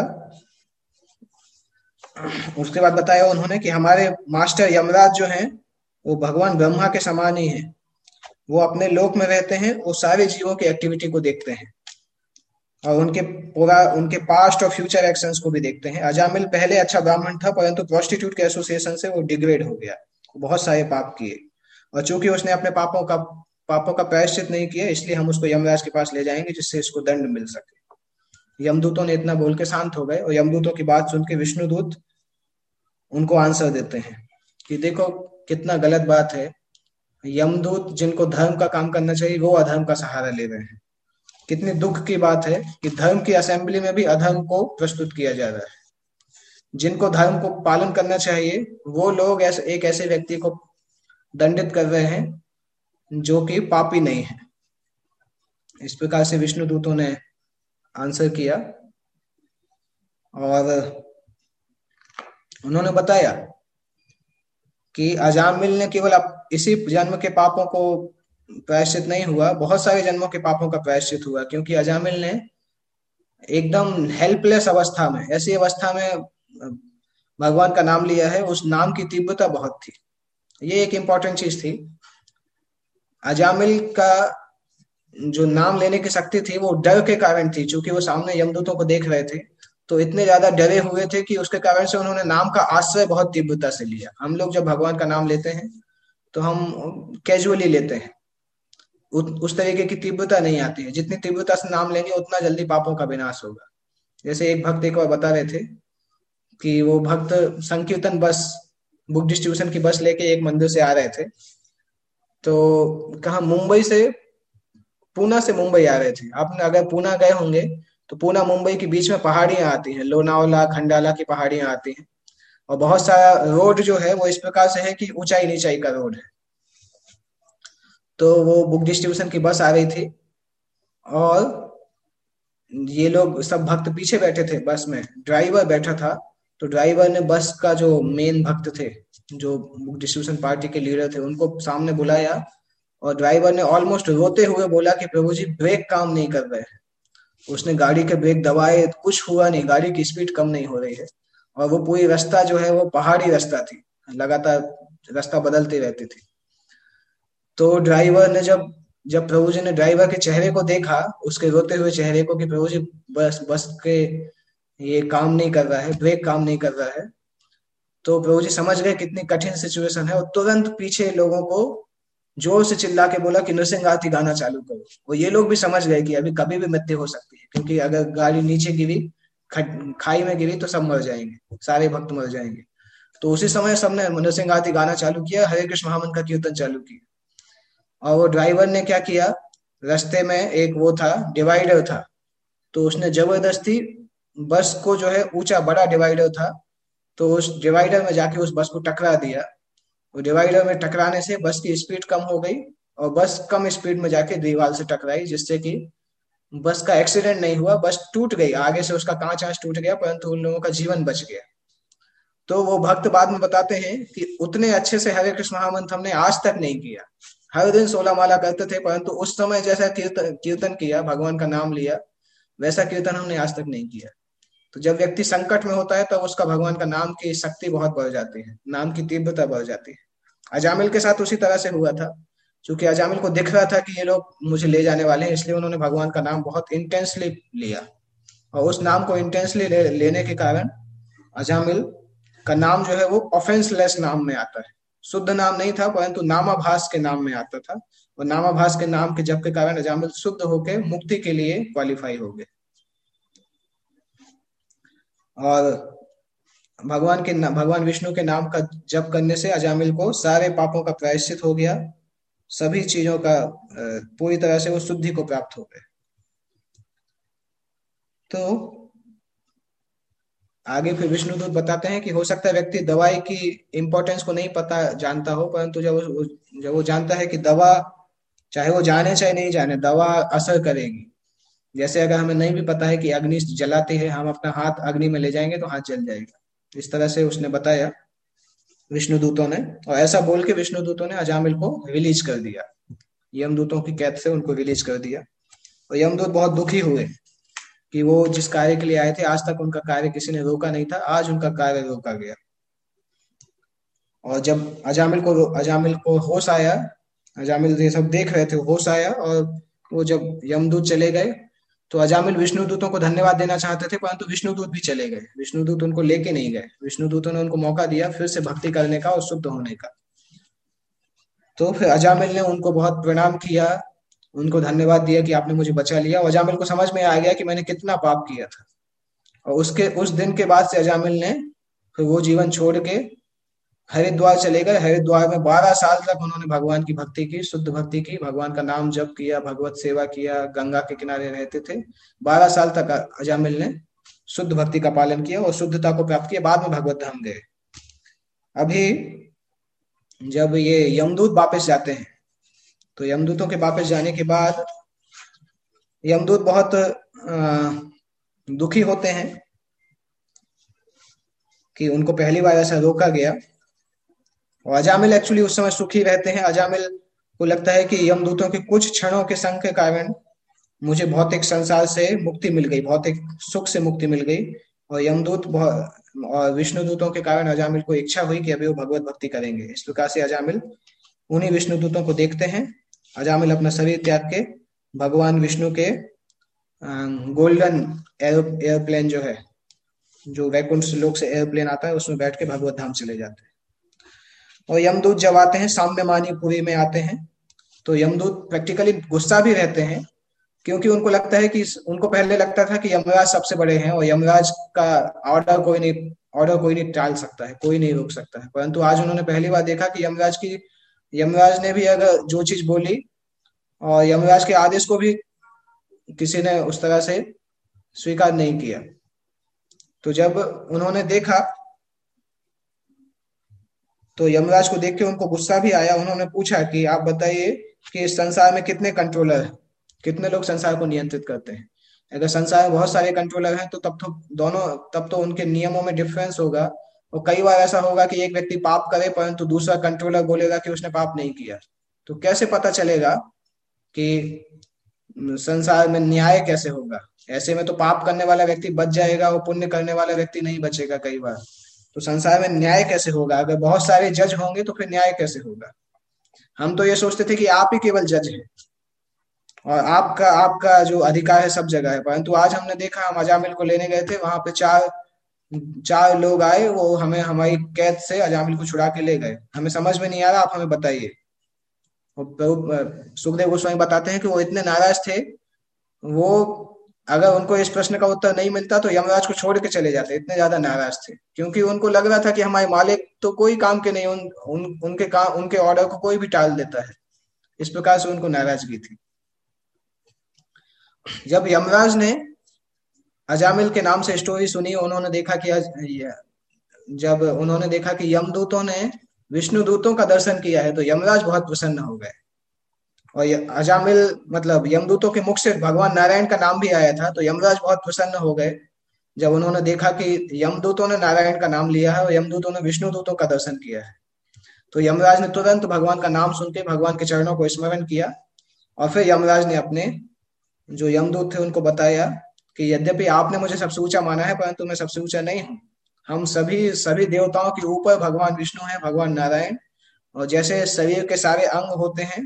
उसके बाद बताया उन्होंने कि हमारे मास्टर यमराज जो हैं वो भगवान ब्रह्मा के समान ही हैं। वो अपने लोक में रहते हैं, वो सारे जीवों की एक्टिविटी को देखते हैं, और उनके पूरा उनके पास्ट और फ्यूचर एक्शंस को भी देखते हैं। अजामिल पहले अच्छा ब्राह्मण था, परंतु प्रोस्टिट्यूट के एसोसिएशन से वो डिग्रेड हो गया, बहुत सारे पाप किए, और चूंकि उसने अपने पापों का पापों का प्रायश्चित नहीं किया, इसलिए हम उसको यमराज के पास ले जाएंगे, जिससे इसको दंड मिल सके। यमदूतों ने इतना बोल के शांत हो गए, और यमदूतों की बात सुन के विष्णुदूत उनको आंसर देते हैं कि देखो कितना गलत बात है, यमदूत जिनको धर्म का काम करना चाहिए वो अधर्म का सहारा ले रहे हैं। कितनी दुख की बात है कि धर्म की असेंबली में भी अधर्म को प्रस्तुत किया जा रहा है। जिनको धर्म को पालन करना चाहिए वो लोग ऐसे एक ऐसे व्यक्ति को दंडित कर रहे हैं जो कि पापी नहीं है। इस प्रकार से विष्णु दूतों ने आंसर किया और उन्होंने बताया कि अजामिल ने केवल अप- इसी जन्म के पापों को प्रायश्चित नहीं हुआ, बहुत सारे जन्मों के पापों का प्रायश्चित हुआ, क्योंकि अजामिल ने एकदम हेल्पलेस अवस्था में, ऐसी अवस्था में भगवान का नाम लिया है, उस नाम की तीव्रता बहुत थी। ये एक इंपॉर्टेंट चीज थी। अजामिल का जो नाम लेने की शक्ति थी वो डर के कारण थी, क्योंकि वो सामने यमदूतों को देख रहे थे, तो इतने ज्यादा डरे हुए थे कि उसके कारण से उन्होंने नाम का आश्रय बहुत तीव्रता से लिया। हम लोग जब भगवान का नाम लेते हैं तो हम कैजुअली लेते हैं, उ- उस तरीके की तीव्रता नहीं आती है। जितनी तीव्रता से नाम लेंगे उतना जल्दी पापों का विनाश होगा। जैसे एक भक्त एक बार बता रहे थे कि वो भक्त संकीर्तन बस, बुक डिस्ट्रीब्यूशन की बस लेके एक मंदिर से आ रहे थे, तो कहा मुंबई से, पूना से मुंबई आ रहे थे। आपने अगर पूना गए होंगे तो पूना मुंबई के बीच में पहाड़ियां आती हैं, लोनावाला खंडाला की पहाड़ियां आती हैं, और बहुत सारा रोड जो है वो इस प्रकार से है कि ऊंचाई नीचाई का रोड है। तो वो बुक डिस्ट्रीब्यूशन की बस आ रही थी और ये लोग सब भक्त पीछे बैठे थे, बस में ड्राइवर बैठा था। तो ड्राइवर ने बस का जो मेन भक्त थे, जो बुक डिस्ट्रीब्यूशन पार्टी के लीडर थे, उनको सामने बुलाया और ड्राइवर ने ऑलमोस्ट रोते हुए बोला कि प्रभु जी ब्रेक काम नहीं कर रहे हैं। उसने गाड़ी के ब्रेक दबाए, कुछ हुआ नहीं, गाड़ी की स्पीड कम नहीं हो रही है, और वो पूरी रास्ता जो है वो पहाड़ी रास्ता थी, लगातार रास्ता बदलती रहती थी। तो ड्राइवर ने जब जब प्रभु जी ने ड्राइवर के चेहरे को देखा, उसके रोते हुए चेहरे को, कि प्रभु जी बस बस के ये काम नहीं कर रहा है, ब्रेक काम नहीं कर रहा है, तो प्रभु जी समझ गए कितनी कठिन सिचुएशन है, और तुरंत पीछे लोगों को जोर से चिल्ला के बोला कि नृसिंह आरती गाना चालू करो। और ये लोग भी समझ गए कि अभी कभी भी मृत्यु हो सकती है, क्योंकि अगर गाड़ी नीचे गिरी, खड- खाई में गिरी, तो सब मर जाएंगे, सारे भक्त मर जाएंगे। तो उसी समय सबने नृसिंह आरती गाना चालू किया, हरे कृष्ण महामंत्र का कीर्तन चालू किया। और वो ड्राइवर ने क्या किया, रास्ते में एक वो था, डिवाइडर था, तो उसने जबरदस्ती बस को, जो है ऊंचा बड़ा डिवाइडर था, तो उस डिवाइडर में जाके उस बस को टकरा दिया। वो डिवाइडर में टकराने से बस की स्पीड कम हो गई, और बस कम स्पीड में जाके दीवार से टकराई, जिससे कि बस का एक्सीडेंट नहीं हुआ, बस टूट गई, आगे से उसका कांच आंच टूट गया, परंतु उन लोगों का जीवन बच गया। तो वो भक्त बाद में बताते हैं कि उतने अच्छे से हरे कृष्ण महामंत्र हमने आज तक नहीं किया। हर दिन सोलह माला करते थे, परंतु उस समय जैसा कीर्तन कीर्तन किया, भगवान का नाम लिया, वैसा कीर्तन हमने आज तक नहीं किया। तो जब व्यक्ति संकट में होता है तब उसका भगवान का नाम की शक्ति बहुत बढ़ जाती है, नाम की तीव्रता बढ़ जाती है। अजामिल के साथ उसी तरह से हुआ था, क्योंकि अजामिल को दिख रहा था कि ये लोग मुझे ले जाने वाले हैं, इसलिए उन्होंने भगवान का नाम बहुत इंटेंसली लिया। और उस नाम को इंटेंसली ले, लेने के कारण अजामिल का नाम जो है वो ऑफेंसलेस नाम में आता है। शुद्ध नाम नहीं था, परंतु नामाभास के नाम में आता था, और नामाभास के नाम के जप के कारण अजामिल शुद्ध होकर मुक्ति के लिए क्वालिफाई हो गए। और भगवान के ना- भगवान विष्णु के नाम का जप करने से अजामिल को सारे पापों का प्रायश्चित हो गया, सभी चीजों का अ, पूरी तरह से वो शुद्धि को प्राप्त हो गए। तो आगे फिर विष्णुदूत बताते हैं कि हो सकता है व्यक्ति दवाई की इंपॉर्टेंस को नहीं पता जानता हो, परंतु जब वो जब वो जानता है कि दवा, चाहे वो जाने चाहे नहीं जाने, दवा असर करेगी। जैसे अगर हमें नहीं भी पता है कि अग्नि जलाती है, हम अपना हाथ अग्नि में ले जाएंगे तो हाथ जल जाएगा। इस तरह से उसने बताया विष्णुदूतों ने, और ऐसा बोल के विष्णुदूतों ने अजामिल को रिलीज कर दिया, यमदूतों की कैद से उनको रिलीज कर दिया। और यमदूत बहुत दुखी हुए कि वो जिस कार्य के लिए आए थे, आज तक उनका कार्य किसी ने रोका नहीं था, आज उनका कार्य रोका गया। और जब अजामिल को अजामिल को होश आया, अजामिल ये सब देख रहे थे, होश आया, और वो जब यमदूत चले गए, तो अजामिल विष्णुदूतों को धन्यवाद देना चाहते थे, परंतु विष्णुदूत भी चले गए, विष्णुदूत उनको लेके नहीं गए। विष्णुदूतों ने उनको मौका दिया फिर से भक्ति करने का और शुद्ध होने का। तो फिर अजामिल ने उनको बहुत प्रणाम किया, उनको धन्यवाद दिया कि आपने मुझे बचा लिया। और अजामिल को समझ में आ गया कि मैंने कितना पाप किया था, और उसके उस दिन के बाद से अजामिल ने फिर वो जीवन छोड़ के हरिद्वार चले गए। हरिद्वार में बारह साल तक उन्होंने भगवान की भक्ति की, शुद्ध भक्ति की, भगवान का नाम जप किया, भगवत सेवा किया, गंगा के किनारे रहते थे। बारह साल तक अजामिल ने शुद्ध भक्ति का पालन किया और शुद्धता को प्राप्त किया, बाद में भगवत धाम गए। अभी जब ये यमदूत वापस जाते हैं, तो यमदूतों के वापस जाने के बाद यमदूत बहुत दुखी होते हैं कि उनको पहली बार ऐसा रोका गया। और अजामिल एक्चुअली उस समय सुखी रहते हैं। अजामिल को लगता है कि यमदूतों के कुछ क्षणों के संग के कारण मुझे भौतिक संसार से मुक्ति मिल गई, भौतिक सुख से मुक्ति मिल गई। और यमदूत और विष्णु दूतों के कारण अजामिल को इच्छा हुई कि अभी वो भगवत भक्ति करेंगे। इस प्रकार से अजामिल उन्हीं विष्णु दूतों को देखते हैं। अजामिल अपना शरीर त्याग के भगवान विष्णु के गोल्डन एयरप्लेन जो है, जो वैकुंठ लोक से एयरप्लेन आता है, उसमें बैठ के भगवत धाम चले जाते हैं। और यमदूत जब आते हैं साम्यमानी पुरी में आते हैं, तो यमदूत प्रैक्टिकली गुस्सा भी रहते हैं, क्योंकि उनको लगता है कि उनको पहले लगता था कि यमराज सबसे बड़े हैं और यमराज का ऑर्डर कोई नहीं ऑर्डर कोई नहीं टाल सकता है, कोई नहीं रोक सकता है। परंतु आज उन्होंने पहली बार देखा कि यमराज की यमराज ने भी अगर जो चीज बोली और यमराज के आदेश को भी किसी ने उस तरह से स्वीकार नहीं किया। तो जब उन्होंने देखा तो यमराज को देख के उनको गुस्सा भी आया। उन्होंने पूछा कि आप बताइए कि इस संसार में कितने कंट्रोलर हैं, कितने लोग संसार को नियंत्रित करते हैं। अगर संसार में बहुत सारे कंट्रोलर हैं तो तब तो दोनों तब तो उनके नियमों में डिफरेंस होगा। और कई बार ऐसा होगा कि एक व्यक्ति पाप करे परंतु दूसरा कंट्रोलर बोलेगा कि उसने पाप नहीं किया। तो कैसे पता चलेगा कि संसार में न्याय कैसे होगा? ऐसे में तो पाप करने वाला व्यक्ति बच जाएगा और पुण्य करने वाला व्यक्ति नहीं बचेगा कई बार। तो संसार में न्याय कैसे होगा? अगर बहुत सारे जज होंगे तो फिर न्याय कैसे होगा? हम तो ये सोचते थे कि आप ही केवल जज हैं और आपका आपका जो अधिकार है सब जगह है। परंतु आज हमने देखा, हम अजामिल को लेने गए थे, वहां पे चार चार लोग आए, वो हमें हमारी कैद से अजामिल को छुड़ा के ले गए। हमें समझ में नहीं आ रहा, आप हमें बताइए। सुखदेव गोस्वामी बताते हैं कि वो इतने नाराज थे, वो अगर उनको इस प्रश्न का उत्तर नहीं मिलता तो यमराज को छोड़ के चले जाते, इतने ज्यादा नाराज थे। क्योंकि उनको लग रहा था कि हमारे मालिक तो कोई काम के नहीं, उन, उन उनके काम उनके ऑर्डर को कोई भी टाल देता है। इस प्रकार से उनको नाराजगी थी। जब यमराज ने अजामिल के नाम से स्टोरी सुनी, उन्होंने देखा कि जब उन्होंने देखा कि यमदूतों ने विष्णु दूतों का दर्शन किया है तो यमराज बहुत प्रसन्न हो गए। और अजामिल मतलब यमदूतों के मुख से भगवान नारायण का नाम भी आया था, तो यमराज बहुत प्रसन्न हो गए जब उन्होंने देखा कि यमदूतों ने नारायण का नाम लिया है और यमदूतों ने विष्णु दूतों का दर्शन किया है। तो यमराज ने तुरंत भगवान का नाम सुन के भगवान के चरणों को स्मरण किया। और फिर यमराज ने अपने जो यमदूत थे उनको बताया कि यद्यपि आपने मुझे सबसे ऊंचा माना है परंतु मैं सबसे ऊंचा नहीं हूँ। हम सभी सभी देवताओं के ऊपर भगवान विष्णु है, भगवान नारायण। और जैसे शरीर के सारे अंग होते हैं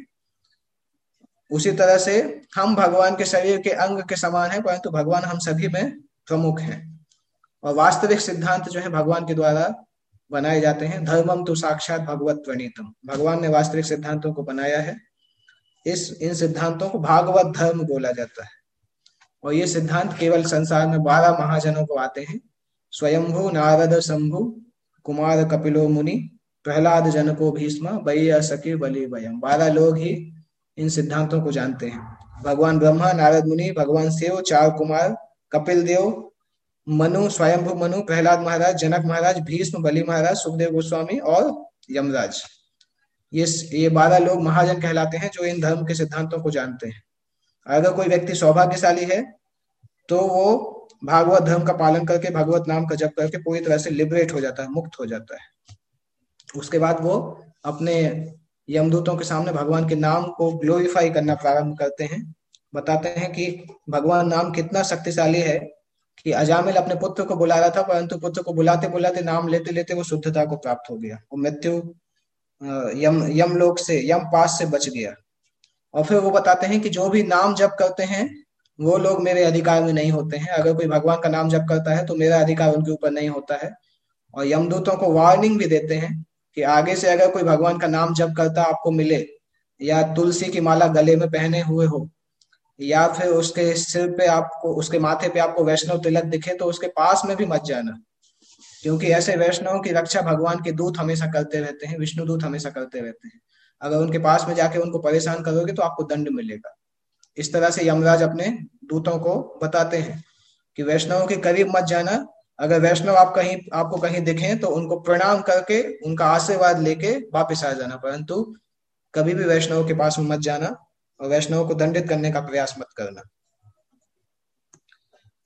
उसी तरह से हम भगवान के शरीर के अंग के समान हैं, परंतु भगवान हम सभी में प्रमुख हैं। और वास्तविक सिद्धांत जो है भगवान के द्वारा बनाए जाते हैं। धर्मम तो साक्षात भगवत प्रणीतम, भगवान ने वास्तविक सिद्धांतों को बनाया है। इस इन सिद्धांतों को भागवत धर्म बोला जाता है। और ये सिद्धांत केवल संसार में बारह महाजनों को आते हैं। स्वयंभू नारद शंभु कुमार कपिलो मुनि प्रहलाद जनको भीष्म बई सखी बलि वयम, बारह लोग ही इन सिद्धांतों को जानते हैं। भगवान ब्रह्मा, नारद मुनि, भगवान शिव, चार कुमार, कपिल देव, मनु, स्वयंभू मनु, प्रहलाद महाराज, जनक महाराज, भीष्म, बलि महाराज, सुखदेव गोस्वामी और यमराज। ये ये बारह लोग महाजन कहलाते हैं जो इन धर्म के सिद्धांतों को जानते हैं। अगर कोई व्यक्ति सौभाग्यशाली है तो वो भागवत धर्म का पालन करके भगवत नाम का जप करके पूरी तरह से लिबरेट हो जाता है, मुक्त हो जाता है। उसके बाद वो अपने यमदूतों के सामने भगवान के नाम को ग्लोरीफाई करना प्रारंभ करते हैं। बताते हैं कि भगवान नाम कितना शक्तिशाली है कि अजामिल अपने पुत्र को बुला रहा था परंतु पुत्र को बुलाते बुलाते नाम लेते लेते वो शुद्धता को प्राप्त हो गया, वो मृत्यु यम यमलोक से यम पास से बच गया। और फिर वो बताते हैं कि जो भी नाम जप करते हैं वो लोग मेरे अधिकार में नहीं होते हैं। अगर कोई भगवान का नाम जप करता है तो मेरा अधिकार उनके ऊपर नहीं होता है। और यमदूतों को वार्निंग भी देते हैं कि आगे से अगर कोई भगवान का नाम जप करता आपको मिले, या तुलसी की माला गले में पहने हुए हो, या फिर उसके सिर पे आपको उसके माथे पे आपको वैष्णव तिलक दिखे, तो उसके पास में भी मत जाना, क्योंकि ऐसे वैष्णवों की रक्षा भगवान के दूत हमेशा करते रहते हैं, विष्णु दूत हमेशा करते रहते हैं। अगर उनके पास में जाके उनको परेशान करोगे तो आपको दंड मिलेगा। इस तरह से यमराज अपने दूतों को बताते हैं कि वैष्णवों के करीब मत जाना। अगर वैष्णव आप कहीं आपको कहीं दिखें तो उनको प्रणाम करके उनका आशीर्वाद लेके वापस आ जाना, परंतु कभी भी वैष्णव के पास में मत जाना और वैष्णव को दंडित करने का प्रयास मत करना।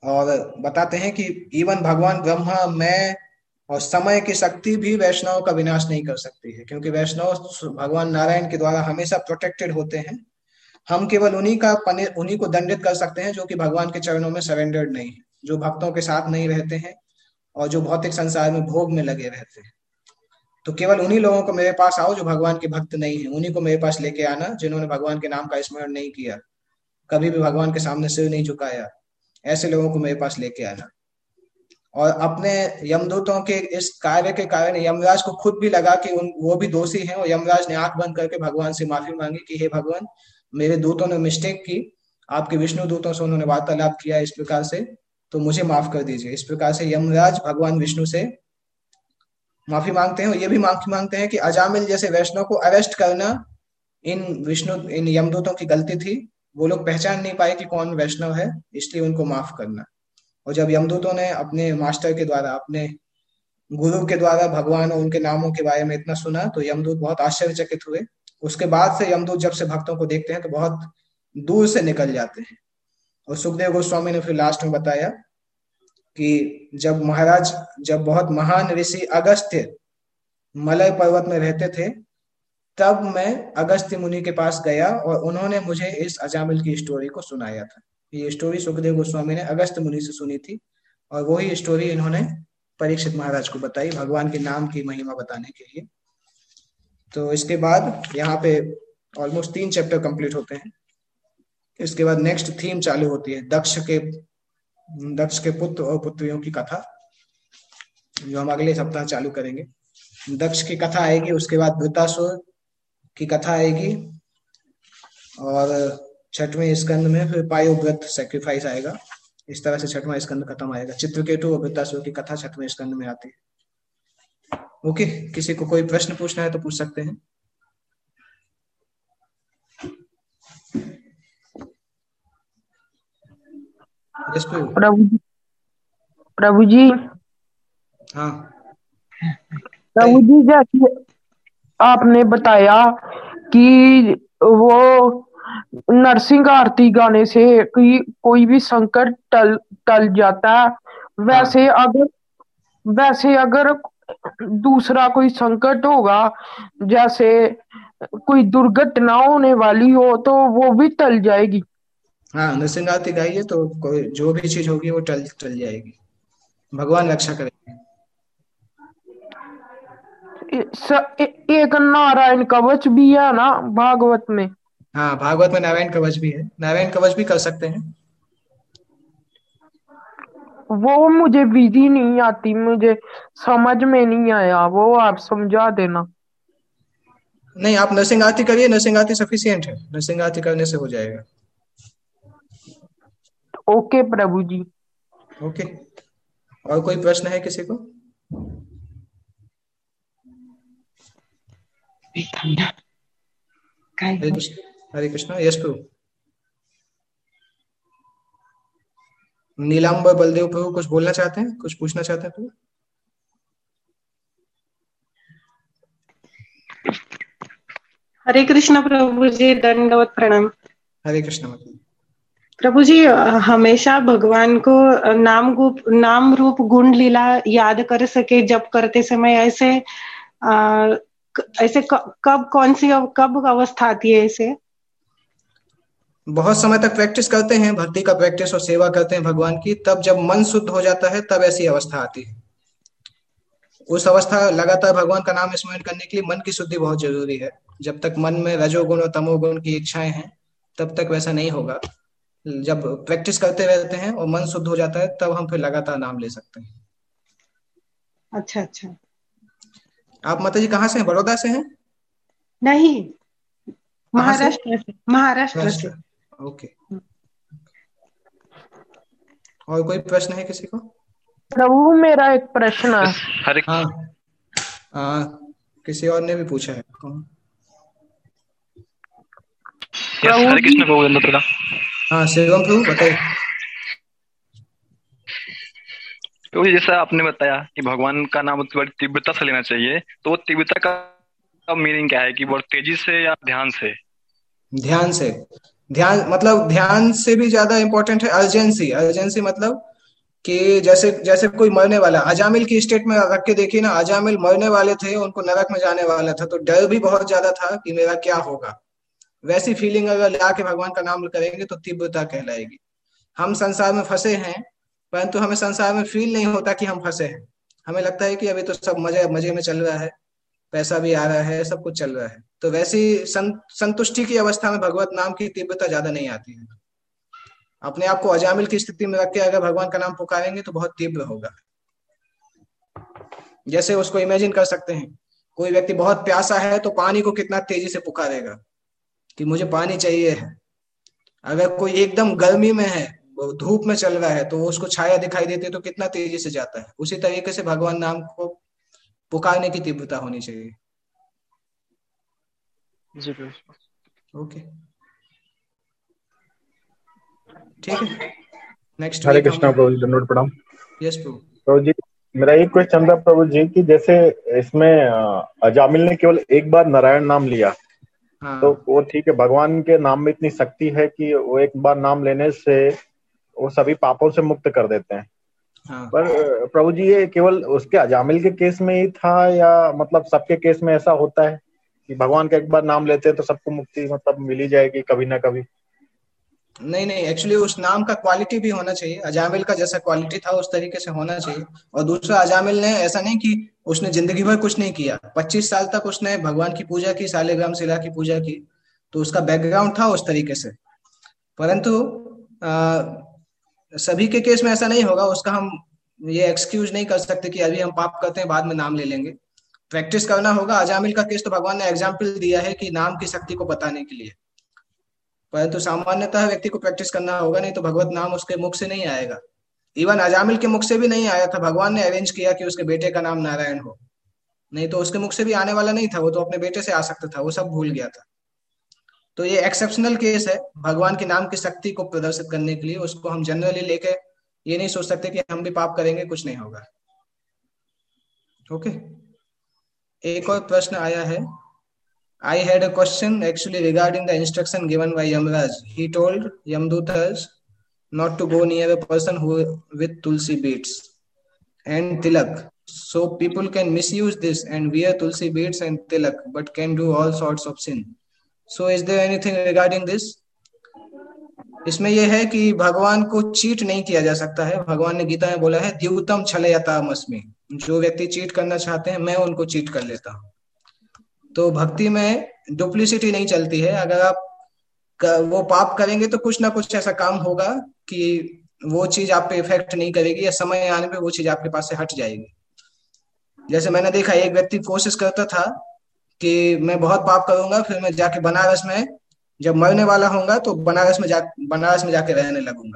और बताते हैं कि इवन भगवान ब्रह्मा, मैं और समय की शक्ति भी वैष्णव का विनाश नहीं कर सकती है, क्योंकि वैष्णव भगवान नारायण के द्वारा हमेशा प्रोटेक्टेड होते हैं। हम केवल उन्हीं का पनि उन्हीं को दंडित कर सकते हैं जो कि भगवान के चरणों में सरेंडर्ड नहीं है, जो भक्तों के साथ नहीं रहते हैं और जो भौतिक संसार में भोग में लगे रहते हैं। तो केवल उन्हीं लोगों को मेरे पास आओ जो भगवान के भक्त नहीं है, उन्हीं को मेरे पास लेके आना जिन्होंने भगवान के नाम का स्मरण नहीं किया, कभी भी भगवान के सामने सिर नहीं झुकाया। ऐसे लोगों को मेरे पास लेके आना। और अपने यमदूतों के इस कार्य के कारण यमराज को खुद भी लगा कि उन वो भी दोषी हैं, और यमराज ने आंख बंद करके भगवान से माफी मांगी कि हे भगवान, मेरे दूतों ने मिस्टेक की, आपके विष्णु दूतों से उन्होंने वार्तालाप किया इस प्रकार से, तो मुझे माफ कर दीजिए। इस प्रकार से यमराज भगवान विष्णु से माफी मांगते हैं, और ये भी माफी मांगते हैं कि अजामिल जैसे वैष्णव को अरेस्ट करना इन विष्णु इन यमदूतों की गलती थी। वो लोग पहचान नहीं पाए कि कौन वैष्णव है, इसलिए उनको माफ करना। और जब यमदूतों ने अपने मास्टर के द्वारा, अपने गुरु के द्वारा भगवान और उनके नामों के बारे में इतना सुना, तो यमदूत बहुत आश्चर्यचकित हुए। उसके बाद से यमदूत जब से भक्तों को देखते हैं तो बहुत दूर से निकल जाते हैं। और सुखदेव गोस्वामी ने फिर लास्ट में बताया कि जब महाराज जब बहुत महान ऋषि अगस्त्य मलय पर्वत में रहते थे, तब मैं अगस्त्य मुनि के पास गया और उन्होंने मुझे इस अजामिल की स्टोरी को सुनाया था। ये स्टोरी सुखदेव गोस्वामी ने अगस्त्य मुनि से सुनी थी, और वही स्टोरी इन्होंने परीक्षित महाराज को बताई भगवान के नाम की महिमा बताने के लिए। तो इसके बाद यहाँ पे ऑलमोस्ट तीन चैप्टर कंप्लीट होते हैं। इसके बाद नेक्स्ट थीम चालू होती है, दक्ष के दक्ष के पुत्र और पुत्रियों की कथा, जो हम अगले सप्ताह चालू करेंगे। दक्ष की कथा आएगी, उसके बाद वृतासुर की कथा आएगी, और छठवें स्कंद में फिर पायोव्रत सेक्रीफाइस आएगा। इस तरह से छठवां स्कंद खत्म आएगा। चित्रकेतु और वृत्तासुर की कथा छठवें स्कंद में आती है। ओके, किसी को कोई प्रश्न पूछना है तो पूछ सकते हैं। यस प्रभु। प्रभु जी प्रभु जी हाँ प्रभु जी, जैसे आपने बताया कि वो नरसिंह आरती गाने से कोई कोई भी संकट टल टल जाता है, वैसे हाँ अगर वैसे अगर दूसरा कोई संकट होगा, जैसे कोई दुर्घटना होने वाली हो, तो वो भी टल जाएगी। हाँ, नरसिंह आरती गाइए तो कोई जो भी चीज होगी वो टल टल जाएगी। भगवान रक्षा करेंगे। ए- स- ए- एक नारायण कवच भी है ना भागवत में। हाँ, भागवत में नारायण कवच भी है, नारायण कवच भी कर सकते हैं। वो मुझे विधि नहीं आती, मुझे समझ में नहीं आया, वो आप समझा देना। नहीं, आप नरसिंह आरती करिए, नरसिंह आरती सफिशियंट है, नरसिंह आरती करने से हो जाएगा। ओके प्रभु जी। ओके, और कोई प्रश्न है किसी को? हरे कृष्ण, हरे कृष्ण। यस प्रभु। नीलांबर बलदेव प्रभु कुछ बोलना चाहते हैं, कुछ पूछना चाहते हैं प्रभु? हरे कृष्ण प्रभु जी, दंडवत प्रणाम। हरे कृष्ण मतलब। प्रभु जी, हमेशा भगवान को नाम रूप नाम रूप गुण लीला याद कर सके जब करते समय, ऐसे आ, ऐसे क- कब कौन सी कब अवस्था आती है ऐसे? बहुत समय तक प्रैक्टिस करते हैं, भक्ति का प्रैक्टिस और सेवा करते हैं भगवान की, तब जब मन शुद्ध हो जाता है तब ऐसी अवस्था आती है। उस अवस्था लगातार भगवान का नाम स्मरण करने के लिए मन की शुद्धि बहुत जरूरी है। जब तक मन में रजोगुण और तमोगुण की इच्छाएं हैं तब तक वैसा नहीं होगा। जब प्रैक्टिस करते रहते हैं और मन शुद्ध हो जाता है तब हम फिर लगातार नाम ले सकते हैं। अच्छा अच्छा। आप माता जी कहाँ से हैं? बड़ौदा से हैं? नहीं, कहाँ से? महाराष्ट्र से। महाराष्ट्र से। महाराष्ट्र। ओके। और कोई प्रश्न है किसी को? प्रभु मेरा एक प्रश्न है। हरे हाँ, आ, किसी और ने भी पूछा है। कौन? यस, प्रभु हरे जी कृष्ण प्रभु दंडवत। हाँ, शिवम प्रभु बताइए। क्योंकि जैसा आपने बताया कि भगवान का नाम बड़ी तीव्रता से लेना चाहिए, तो वो तीव्रता का मीनिंग क्या है कि बहुत तेजी से या ध्यान से? ध्यान से। ध्यान मतलब ध्यान से भी ज्यादा इंपॉर्टेंट है अर्जेंसी। अर्जेंसी मतलब कि जैसे जैसे कोई मरने वाला, अजामिल की स्टेट में रख के देखिए ना, अजामिल मरने वाले थे, उनको नरक में जाने वाला था, तो डर भी बहुत ज्यादा था कि मेरा क्या होगा। वैसी फीलिंग अगर ला के भगवान का नाम करेंगे तो तीव्रता कहलाएगी। हम संसार में फंसे हैं, परंतु हमें संसार में फील नहीं होता कि हम फंसे हैं। हमें लगता है कि अभी तो सब मजे मजे में चल रहा है, पैसा भी आ रहा है, सब कुछ चल रहा है। तो वैसी सं, संतुष्टि की अवस्था में भगवत नाम की तीव्रता ज्यादा नहीं आती है। अपने आप को अजामिल की स्थिति में रख के अगर भगवान का नाम पुकारेंगे तो बहुत तीव्र होगा। जैसे उसको इमेजिन कर सकते हैं, कोई व्यक्ति बहुत प्यासा है तो पानी को कितना तेजी से पुकारेगा कि मुझे पानी चाहिए है। अगर कोई एकदम गर्मी में है, वो धूप में चल रहा है, तो उसको छाया दिखाई देती है तो कितना तेजी से जाता है। उसी तरीके से भगवान नाम को पुकारने की तीव्रता होनी चाहिए। जी प्रभु। ओके, ठीक है। नेक्स्ट हरे वीक कृष्णा हम। प्रभु जी, दंडवत प्रणाम। यस प्रभु। प्रभु जी, मेरा एक क्वेश्चन था प्रभु जी कि जैसे इसमें अ, अजामिल ने केवल एक बार नारायण नाम लिया, हाँ तो वो ठीक है, भगवान के नाम में इतनी शक्ति है कि वो एक बार नाम लेने से वो सभी पापों से मुक्त कर देते हैं। हाँ। पर अ, प्रभु जी, ये केवल उसके अजामिल के केस में ही था या मतलब सबके केस में ऐसा होता है कि भगवान का एक बार नाम लेते हैं तो सबको मुक्ति मतलब मिली जाएगी कभी ना कभी? नहीं नहीं, एक्चुअली उस नाम का क्वालिटी भी होना चाहिए। अजामिल का जैसा क्वालिटी था उस तरीके से होना चाहिए। और दूसरा, अजामिल ने ऐसा नहीं कि उसने जिंदगी भर कुछ नहीं किया, पच्चीस साल तक उसने भगवान की पूजा की, सालिग्राम शिला की पूजा की, तो उसका बैकग्राउंड था उस तरीके से। परंतु आ, सभी के केस में ऐसा नहीं होगा। उसका हम ये एक्सक्यूज नहीं कर सकते कि अभी हम पाप करते हैं बाद में नाम ले लेंगे। प्रैक्टिस करना होगा। अजामिल का केस तो भगवान ने एग्जाम्पल दिया है कि नाम की शक्ति को बताने के लिए, परंतु सामान्यतः व्यक्ति को प्रैक्टिस करना होगा, नहीं तो भगवत नाम उसके मुख से नहीं आएगा। इवन अजामिल के मुख से भी नहीं आया था, भगवान ने अरेंज किया कि उसके बेटे का नाम नारायण हो, नहीं तो उसके मुख से भी आने वाला नहीं था। वो तो अपने बेटे से आ सकता था, वो सब भूल गया था। तो ये एक्सेप्शनल केस है भगवान के नाम की शक्ति को प्रदर्शित करने के लिए। उसको हम जनरली लेके ये नहीं सोच सकते कि हम भी पाप करेंगे कुछ नहीं होगा। ओके, एक और प्रश्न आया है। I had a question actually regarding the instruction given by Yamraj. He told Yamdutas not to go near a person who with tulsi beads and tilak. So people can misuse this and wear tulsi beads and tilak, but can do all sorts of sin. So is there anything regarding this? इसमें यह है कि भगवान को cheat नहीं किया जा सकता है। भगवान ने गीता में बोला है, द्यूतम छलयतामस्मि। जो व्यक्ति चीट करना चाहते हैं मैं उनको चीट कर लेता हूँ। तो भक्ति में डुप्लिसिटी नहीं चलती है। अगर आप वो पाप करेंगे तो कुछ ना कुछ ऐसा काम होगा कि वो चीज आप पे इफेक्ट नहीं करेगी, या समय आने पे वो चीज आपके पास से हट जाएगी। जैसे मैंने देखा, एक व्यक्ति कोशिश करता था कि मैं बहुत पाप करूंगा, फिर मैं जाके बनारस में जब मरने वाला होऊंगा तो बनारस में जा बनारस में जाके रहने लगूंगा।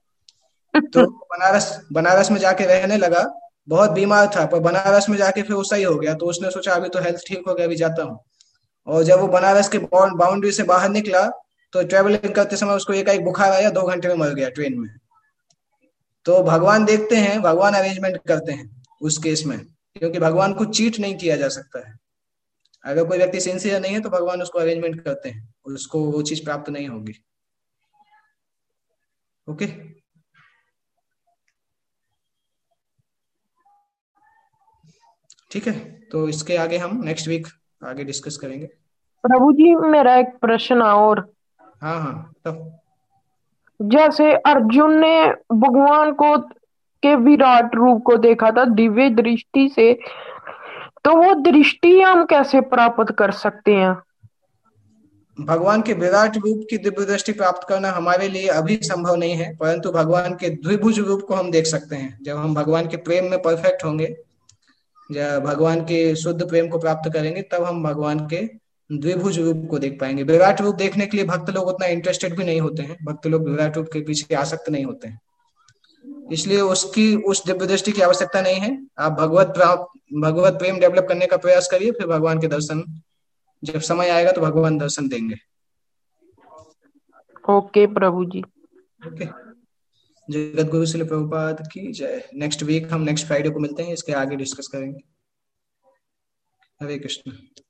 तो बनारस बनारस में जाके रहने लगा। बहुत बीमार था, पर बनारस में जाके फिर वो सही हो गया। तो उसने सोचा अभी तो हेल्थ ठीक हो गया, अभी जाता हूँ। और जब वो बनारस के बाउंड्री से बाहर निकला तो ट्रेवलिंग करते समय उसको एक एक बुखार आया, दो घंटे में मर गया ट्रेन में। तो भगवान देखते हैं, भगवान अरेंजमेंट करते हैं उस केस में, क्योंकि भगवान को चीट नहीं किया जा सकता है। अगर कोई व्यक्ति सिंसियर नहीं है तो भगवान उसको अरेंजमेंट करते हैं, उसको वो चीज प्राप्त नहीं होगी। ओके, ठीक है। तो इसके आगे हम नेक्स्ट वीक आगे डिस्कस करेंगे। प्रभु जी, मेरा एक प्रश्न और। हाँ हाँ, तब जैसे अर्जुन ने भगवान को के विराट रूप को देखा था दिव्य दृष्टि से, तो वो दृष्टि हम कैसे प्राप्त कर सकते हैं? भगवान के विराट रूप की दिव्य दृष्टि प्राप्त करना हमारे लिए अभी संभव नहीं है, परंतु भगवान के द्विभुज रूप को हम देख सकते हैं। जब हम भगवान के प्रेम में परफेक्ट होंगे, जब भगवान के शुद्ध प्रेम को प्राप्त करेंगे, तब हम भगवान के द्विभुज रूप को देख पाएंगे। विराट रूप देखने के लिए भक्त लोग उतना इंटरेस्टेड भी नहीं होते हैं। भक्त लोग विराट रूप के पीछे आसक्त नहीं होते हैं, इसलिए उसकी उस दिव्य दृष्टि की आवश्यकता नहीं है। आप भगवत भगवत प्रेम डेवलप करने का प्रयास करिए, फिर भगवान के दर्शन जब समय आएगा तो भगवान दर्शन देंगे। ओके प्रभु जी। ओके, जगत गुरु श्रील प्रभुपाद की जय। नेक्स्ट वीक हम नेक्स्ट फ्राइडे को मिलते हैं, इसके आगे डिस्कस करेंगे। हरे कृष्ण।